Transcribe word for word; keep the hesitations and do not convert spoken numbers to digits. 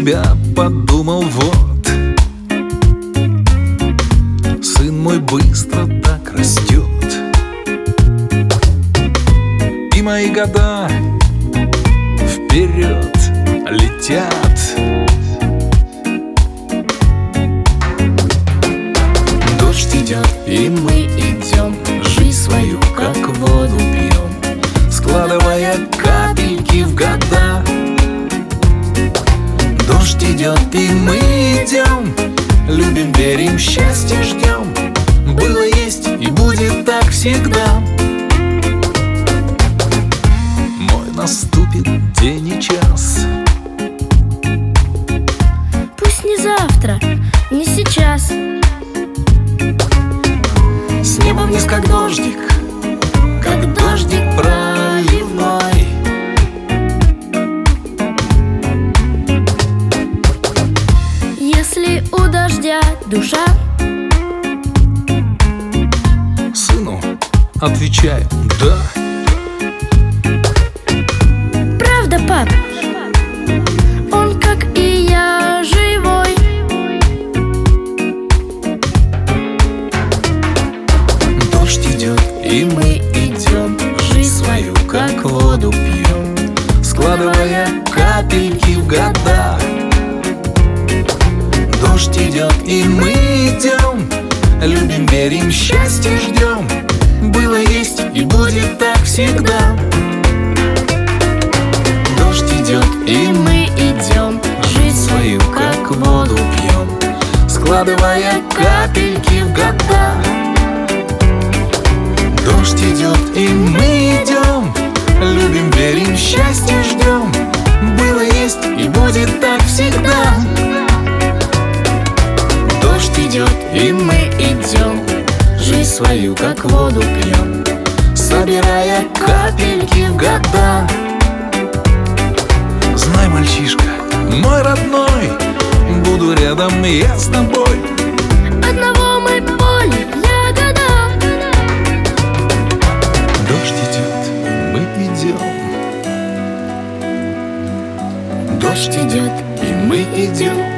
тебя подумал, вот сын мой быстро так растет, и мои года вперед летят. Дождь идет, и мы идем, жизнь свою как воду пьем, складывая капельки в года. Дождь идет, и мы идем, любим, верим, счастье ждем. Было, есть и будет так всегда. Мой наступит день и час. Пусть не завтра, не сейчас. С неба вниз как дождик, как дождик проливной. Если у дождя душа, Сыну отвечаю: да. правда, пап? Он, как и я, живой. Дождь идет, и мы идем, жизнь свою как воду пьем, складывая капельки в года. Дождь идет, и мы идем, любим, верим, счастье ждем. Было, есть и будет так всегда. Дождь идет, и мы идем, жизнь свою как воду пьем, складывая капельки в года. Дождь идет, и мы идем, любим, верим, счастье ждем. Было, есть и будет так всегда. Дождь идет, и мы идем, жизнь свою как воду пьем, собирая капельки в года. Знай, мальчишка, мой родной, буду рядом я с тобой. Одного мы поле ягода. Дождь идет, и мы идем. Дождь идет, и мы идем.